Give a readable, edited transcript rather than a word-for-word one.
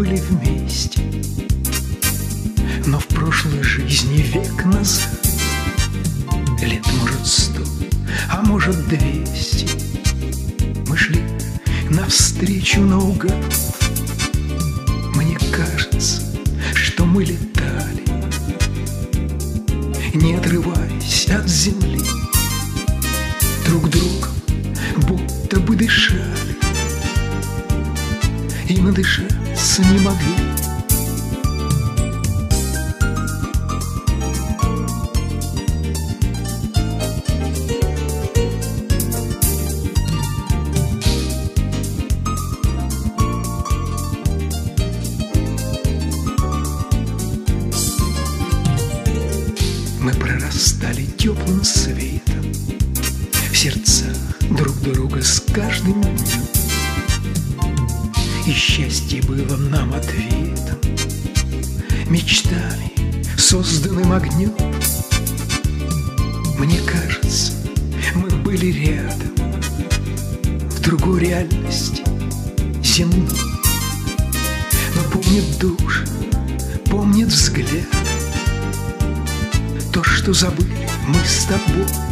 были вместе, но в прошлой жизни век назад, лет, может, 100, а может, 200, мы шли навстречу наугад. Мне кажется, что мы летали, не отрываясь от земли, друг другом будто бы дышали и надышаться не могли. Мы прорастали теплым светом в сердцах друг друга с каждым днем, и счастье было нам ответом, мечтами, созданным огнем. Мне кажется, мы были рядом в другой реальности земной, но помнит душа, помнит взгляд то, что забыли мы с тобой.